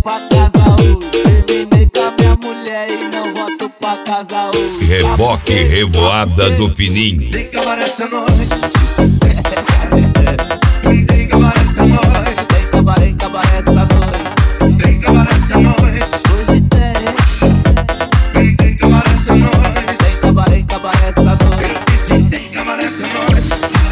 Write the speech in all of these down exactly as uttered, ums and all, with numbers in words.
pra casa hoje. Terminei com a minha mulher e não volto pra casa hoje. Reboque revoada do fininho. Tem que acabar essa noite. Tem que acabar essa noite. Tem que acabar, tem que acabar essa noite. Tem que acabar essa noite. Hoje tem. Tem que acabar essa noite. Tem que acabar, tem que acabar essa noite. Tem que acabar essa noite.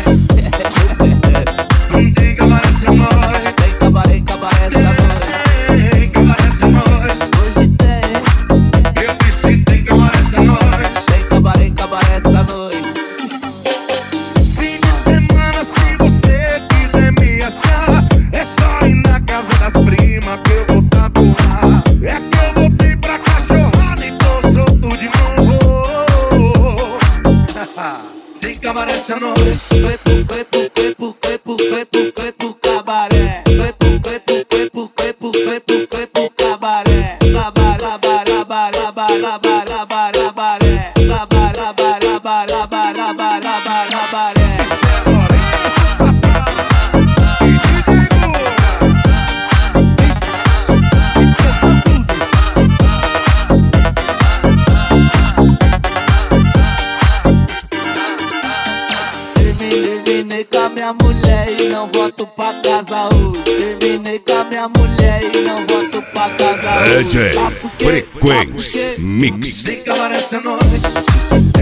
Tem que acabar essa noite. Tem que acabar, tem que acabar essa noite. Tem que acabar essa noite. Hoje tem. Eu disse tem que acabar essa noite. Tem que acabar, tem que acabar essa noite. Fim de semana, se você quiser me achar, é só ir na casa das primas que eu vou tatuar. É que eu voltei pra cachorrada e tô solto de novo. Tem que acabar essa noite. Foi pro, foi pro, foi pro, foi pro, foi pro, foi pro cabaré. Foi pro, foi pro, foi pro, foi pro, foi pro, foi pro cabaré. Cabaré, cabaré, cabaré, cabaré, cabaré. Cabaré, cabaré, cabaré, cabaré. Terminei com a minha mulher e não volto pra casa hoje. Terminei com a minha mulher e não volto pra casa hoje. D J Tá porque, tá Frequência porque. Mix. Tem que acabar essa noite.